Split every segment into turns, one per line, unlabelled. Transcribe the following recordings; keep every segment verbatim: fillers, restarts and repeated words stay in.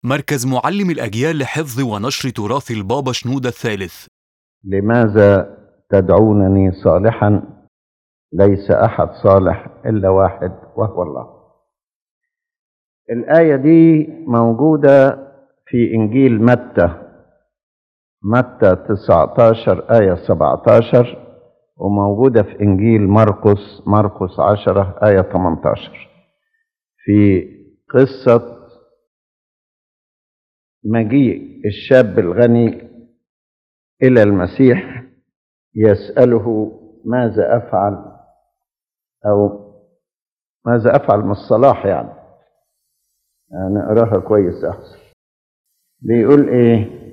مركز معلم الأجيال لحفظ ونشر تراث البابا شنودة الثالث.
لماذا تدعونني صالحا؟ ليس أحد صالح إلا واحد وهو الله. الآية دي موجودة في إنجيل متى متى تسعة عشر آية سبعة عشر، وموجودة في إنجيل مرقس مرقس عشرة آية ثمانية عشر، في قصة مجيء الشاب الغني إلى المسيح يسأله ماذا أفعل، أو ماذا أفعل من الصلاح. يعني نقراها كويس أحسن. بيقول إيه؟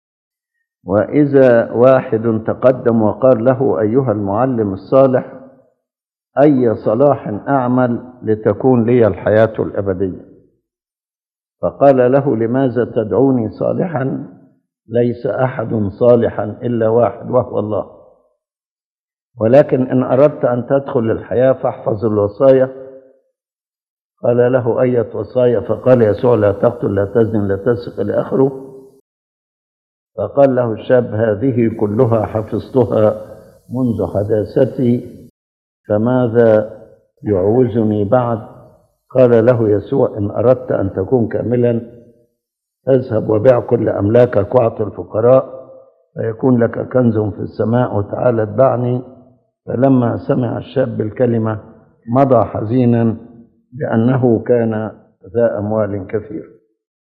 وإذا واحد تقدم وقال له أيها المعلم الصالح أي صلاح أعمل لتكون لي الحياة الأبدية؟ فقال له لماذا تدعوني صالحا؟ ليس أحد صالحا إلا واحد وهو الله، ولكن إن أردت أن تدخل للحياة فاحفظ الوصايا. قال له أية وصايا؟ فقال يسوع لا تقتل لا تزن لا تسرق إلى آخره. فقال له الشاب هذه كلها حفظتها منذ حداثتي، فماذا يعوزني بعد؟ قال له يسوع إن أردت أن تكون كاملا اذهب وبيع كل أملاكك واعط الفقراء فيكون لك كنز في السماء وتعال اتبعني. فلما سمع الشاب الكلمة مضى حزينا لأنه كان ذا أموال كثير.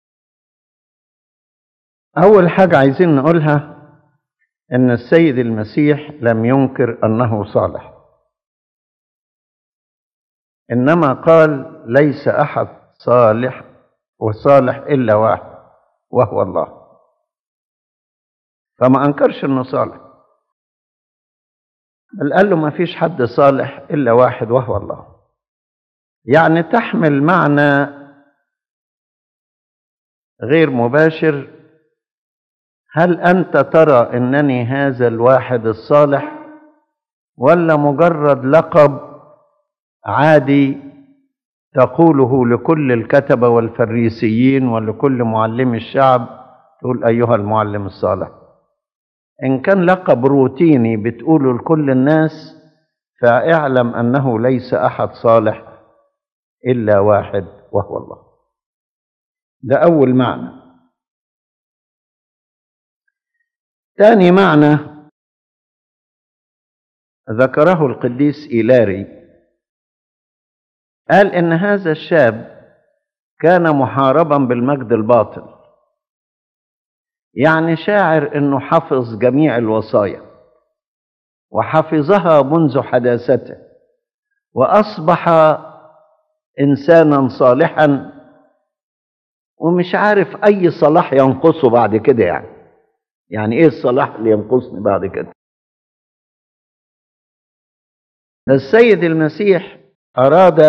أول حاجة عايزين نقولها إن السيد المسيح لم ينكر أنه صالح، إنما قال ليس أحد صالح وصالح إلا واحد وهو الله، فما أنكرش أنه صالح، بل قال له ما فيش حد صالح إلا واحد وهو الله. يعني تحمل معنى غير مباشر: هل أنت ترى أنني هذا الواحد الصالح، ولا مجرد لقب عادي تقوله لكل الكتبة والفريسيين ولكل معلمي الشعب، تقول أيها المعلم الصالح؟ إن كان لقب روتيني بتقوله لكل الناس فاعلم أنه ليس أحد صالح إلا واحد وهو الله. ده أول معنى. ثاني معنى ذكره القديس إيلاري، قال إن هذا الشاب كان محاربا بالمجد الباطل، يعني شاعر إنه حفظ جميع الوصايا وحفظها منذ حداثته وأصبح إنسانا صالحا، ومش عارف أي صلاح ينقصه بعد كده. يعني يعني إيه الصلاح اللي ينقصني بعد كده؟ السيد المسيح أراد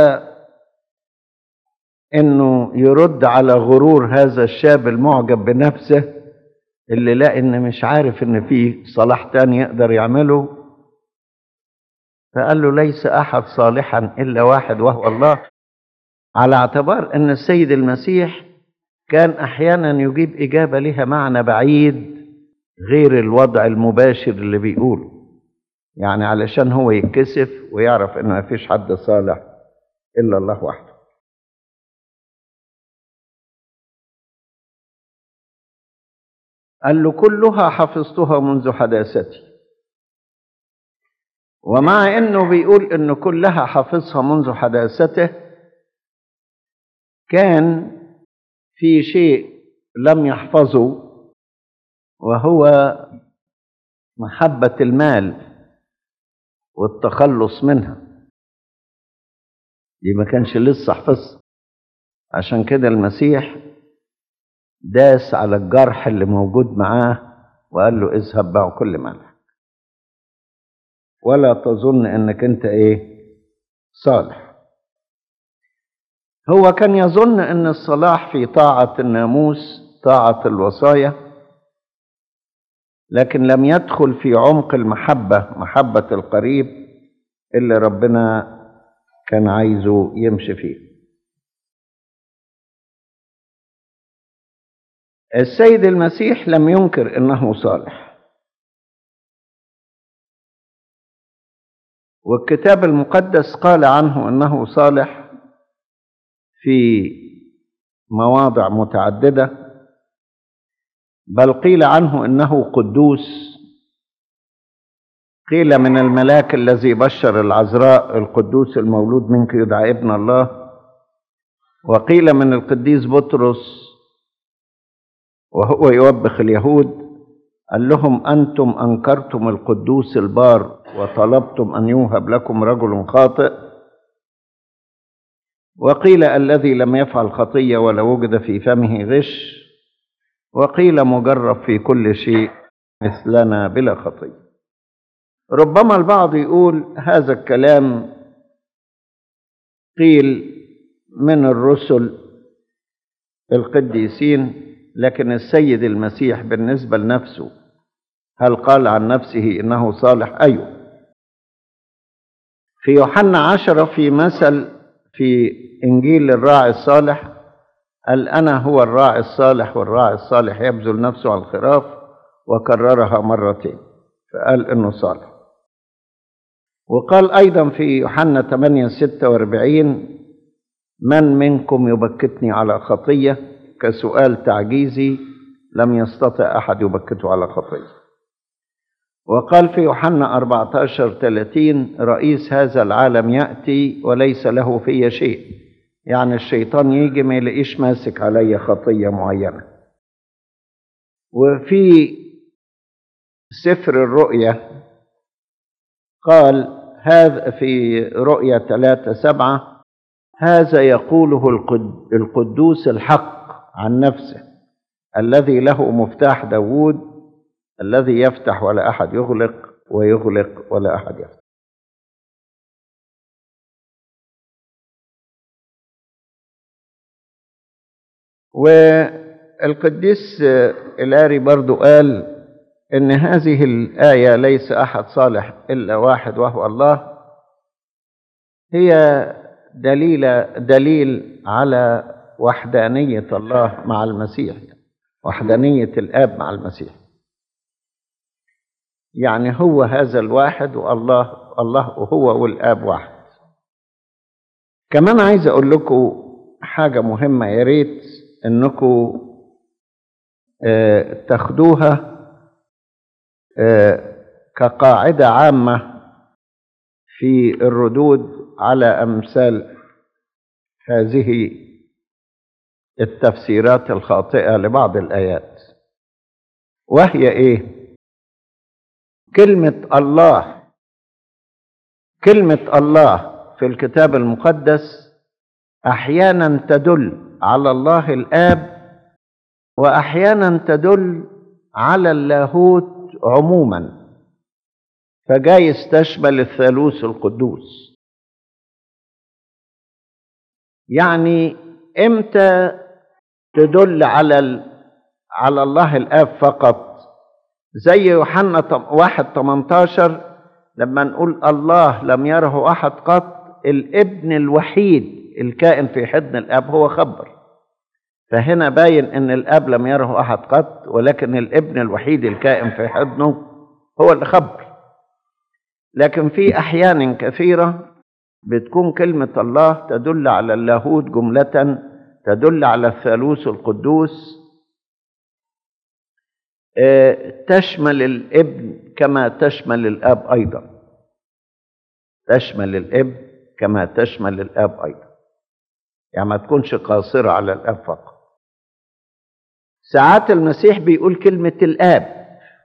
إنه يرد على غرور هذا الشاب المعجب بنفسه اللي لا إن مش عارف إن فيه صلاح تاني يقدر يعمله، فقال له ليس أحد صالحا إلا واحد وهو الله، على اعتبار أن السيد المسيح كان أحيانا يجيب إجابة لها معنى بعيد غير الوضع المباشر اللي بيقوله، يعني علشان هو يتكسف ويعرف إن ما فيش حد صالح إلا الله وحده. قال له كلها حفظتها منذ حداثتي، ومع إنه بيقول إنه كلها حفظها منذ حداثته كان في شيء لم يحفظه، وهو محبة المال والتخلص منها. دي ما كانش لسه حفظها، عشان كده المسيح داس على الجرح اللي موجود معاه وقال له اذهب بيع كل مالك ولا تظن انك انت ايه صالح. هو كان يظن ان الصلاح في طاعة الناموس، طاعة الوصايا، لكن لم يدخل في عمق المحبة، محبة القريب اللي ربنا كان عايزه يمشي فيه. السيد المسيح لم ينكر انه صالح، والكتاب المقدس قال عنه انه صالح في مواضع متعددة، بل قيل عنه انه قدوس. قيل من الملاك الذي بشر العذراء القدوس المولود منك يدعى ابن الله. وقيل من القديس بطرس وهو يوبخ اليهود قال لهم أنتم أنكرتم القدوس البار وطلبتم أن يوهب لكم رجل خاطئ. وقيل الذي لم يفعل خطية ولا وجد في فمه غش. وقيل مجرب في كل شيء مثلنا بلا خطية. ربما البعض يقول هذا الكلام قيل من الرسل القديسين، لكن السيد المسيح بالنسبة لنفسه هل قال عن نفسه إنه صالح؟ أيوه. في يوحنا عشرة في مثل في إنجيل الراعي الصالح قال أنا هو الراعي الصالح والراعي الصالح يبذل نفسه على الخراف، وكررها مرتين فقال إنه صالح. وقال أيضا في يوحنا ثمانية ستة وأربعين من منكم يبكتني على خطية؟ كسؤال تعجيزي لم يستطع أحد يبكته على خطية. وقال في يوحنا أربعة عشر ثلاثين رئيس هذا العالم يأتي وليس له في شيء، يعني الشيطان يجي ما يلاقيش ماسك علي خطية معينة. وفي سفر الرؤيا قال هذا في رؤيا ثلاثة سبعة هذا يقوله القدوس الحق عن نفسه الذي له مفتاح داود الذي يفتح ولا أحد يغلق ويغلق ولا أحد يفتح. والقديس إلاري برضو قال إن هذه الآية ليس أحد صالح إلا واحد وهو الله، هي دليل دليل على وحدانية الله مع المسيح، وحدانية الآب مع المسيح. يعني هو هذا الواحد والله الله هو والآب واحد. كمان عايز أقول لكم حاجة مهمة يا ريت إنكم تاخدوها كقاعدة عامة في الردود على أمثال هذه التفسيرات الخاطئة لبعض الآيات. وهي إيه؟ كلمة الله كلمة الله في الكتاب المقدس أحيانا تدل على الله الآب، وأحيانا تدل على اللاهوت عموما، فجايز تشمل الثالوث القدوس. يعني امتى تدل على على الله الآب فقط؟ زي يوحنا واحد ثمانية عشر لما نقول الله لم يره أحد قط، الابن الوحيد الكائن في حضن الآب هو خبر. فهنا باين ان الآب لم يره أحد قط، ولكن الابن الوحيد الكائن في حضنه هو اللي خبر. لكن في أحيان كثيرة بتكون كلمة الله تدل على اللاهوت جملة، تدل على الثالوث القدوس، تشمل الابن كما تشمل الآب أيضا، تشمل الابن كما تشمل الآب أيضا، يعني ما تكونش قاصرة على الآب فقط. ساعات المسيح بيقول كلمة الآب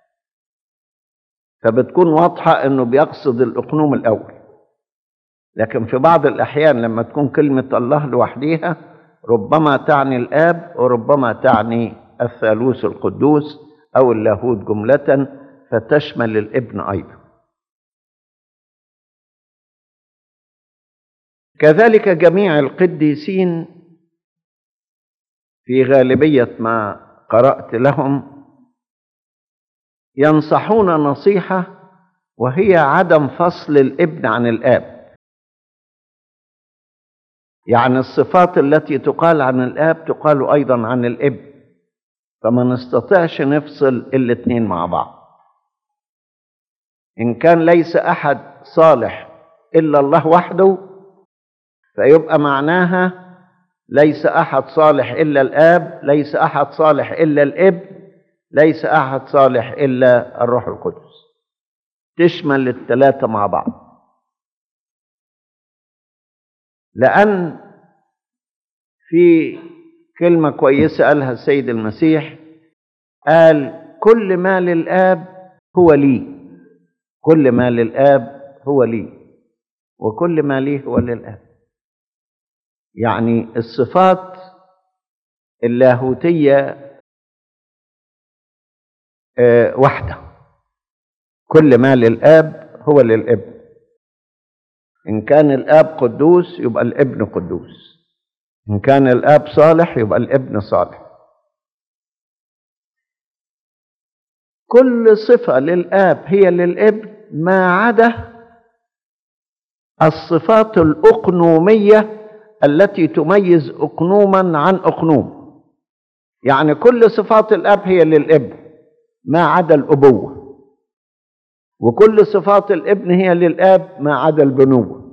فبتكون واضحة أنه بيقصد الأقنوم الأول، لكن في بعض الأحيان لما تكون كلمة الله لوحديها ربما تعني الآب وربما تعني الثالوث القدوس أو اللاهوت جملة، فتشمل الابن أيضا. كذلك جميع القديسين في غالبية ما قرأت لهم ينصحون نصيحة، وهي عدم فصل الابن عن الآب. يعني الصفات التي تقال عن الآب تقال أيضا عن الابن، فما نستطيعش نفصل الاتنين مع بعض. إن كان ليس أحد صالح إلا الله وحده، فيبقى معناها ليس أحد صالح إلا الآب، ليس أحد صالح إلا الابن، ليس أحد صالح إلا الروح القدس. تشمل الثلاثة مع بعض، لأن في كلمة كويسة قالها السيد المسيح، قال كل ما للآب هو لي، كل ما للآب هو لي، وكل ما لي هو للآب. يعني الصفات اللاهوتية واحدة، كل ما للآب هو للابن. إن كان الآب قدوس يبقى الابن قدوس، إن كان الآب صالح يبقى الابن صالح. كل صفة للآب هي للابن ما عدا الصفات الأقنومية التي تميز أقنوما عن أقنوم. يعني كل صفات الآب هي للابن ما عدا الأبوة، وكل صفات الابن هي للآب ما عدا البنوة.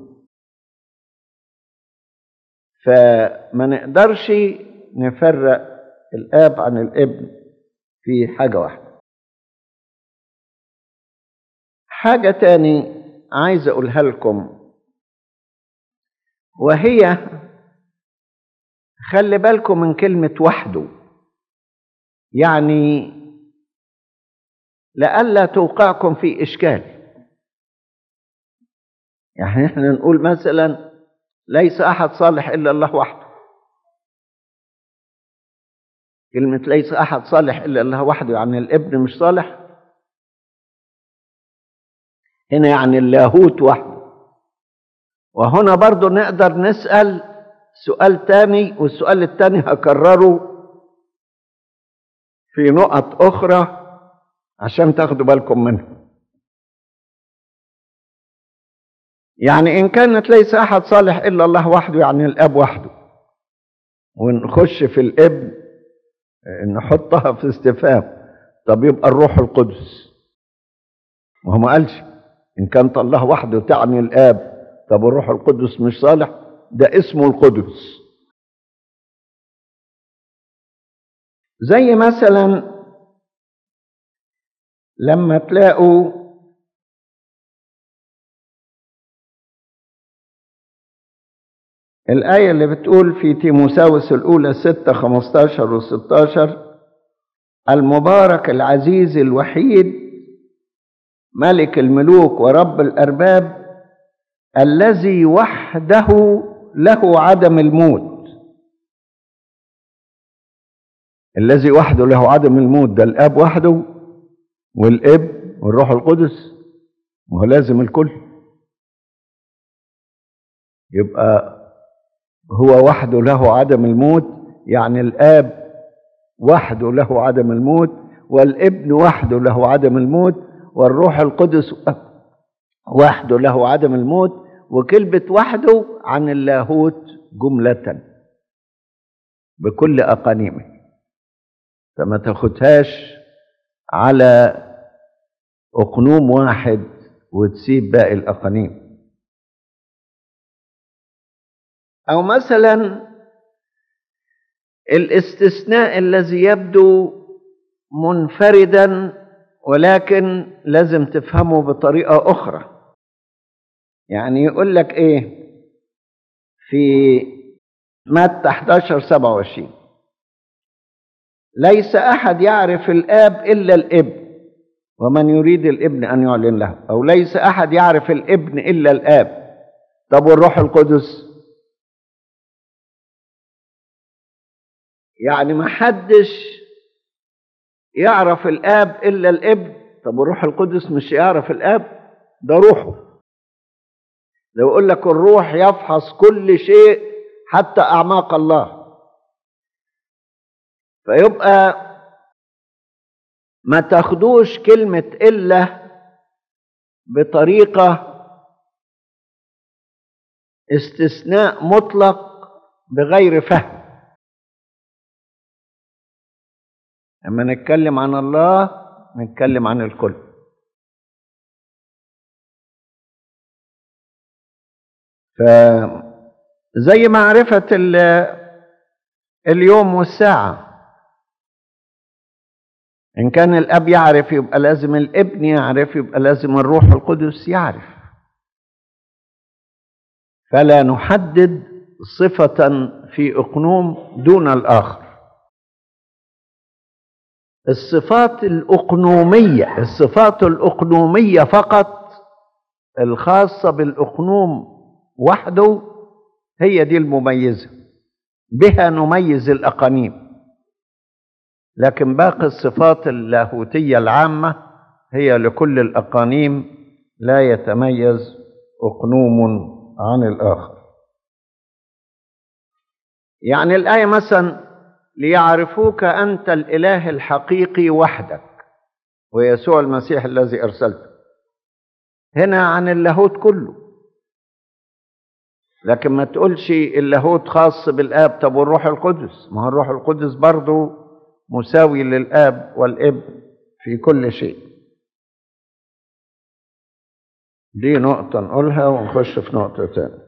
فما نقدرش نفرق الآب عن الابن في حاجة واحدة. حاجة تاني عايز أقولها لكم، وهي خلي بالكم من كلمة وحده، يعني لئلا توقعكم في إشكال. يعني احنا نقول مثلا ليس أحد صالح إلا الله وحده، كلمة ليس أحد صالح إلا الله وحده يعني الابن مش صالح؟ هنا يعني اللاهوت وحده. وهنا برضو نقدر نسأل سؤال تاني، والسؤال التاني هكرره في نقط أخرى عشان تاخدوا بالكم منه. يعني إن كانت ليس أحد صالح إلا الله وحده يعني الآب وحده، ونخش في الابن نحطها في استفهام، طب يبقى الروح القدس، وهو ما قالش إن كانت الله وحده تعني الآب، طب الروح القدس مش صالح؟ ده اسمه القدس. زي مثلا لما تلاقوا الآية اللي بتقول في تيموثاوس الأولى ستة خمستاشر وستاشر، المبارك العزيز الوحيد ملك الملوك ورب الأرباب الذي وحده له عدم الموت. الذي وحده له عدم الموت ده الآب وحده والابن والروح القدس، وهو لازم الكل. يبقى هو وحده له عدم الموت، يعني الآب وحده له عدم الموت، والابن وحده له عدم الموت، والروح القدس وحده له عدم الموت. وكلمة وحده عن اللاهوت جملة بكل أقانيمه، فما تاخدهاش على أقنوم واحد وتسيب باقي الأقانيم. أو مثلا الاستثناء الذي يبدو منفردا ولكن لازم تفهمه بطريقة أخرى. يعني يقول لك إيه في متى احداشر سبعة وعشرين، ليس أحد يعرف الآب إلا الابن ومن يريد الابن أن يعلن له، أو ليس أحد يعرف الابن إلا الآب. طب والروح القدس؟ يعني ما حدش يعرف الآب إلا الابن. طب والروح القدس مش يعرف الآب؟ ده روحه. لو يقول لك الروح يفحص كل شيء حتى أعماق الله، فيبقى ما تاخدوش كلمة إلا بطريقة استثناء مطلق بغير فهم. لما نتكلم عن الله نتكلم عن الكل. فزي معرفة اليوم والساعة، إن كان الأب يعرف يبقى لازم الابن يعرف، يبقى لازم الروح القدس يعرف. فلا نحدد صفة في أقنوم دون الآخر. الصفات الأقنومية الصفات الأقنومية فقط الخاصة بالأقنوم وحده هي دي المميزة، بها نميز الأقانيم. لكن باقي الصفات اللاهوتية العامة هي لكل الأقانيم، لا يتميز أقنوم عن الآخر. يعني الآية مثلا ليعرفوك أنت الإله الحقيقي وحدك ويسوع المسيح الذي أرسلته، هنا عن اللاهوت كله. لكن ما تقولش اللاهوت خاص بالآب. طب والروح القدس؟ ما هو الروح القدس برضه مساوي للآب والابن في كل شيء. دي نقطة نقولها ونخش في نقطة تانية.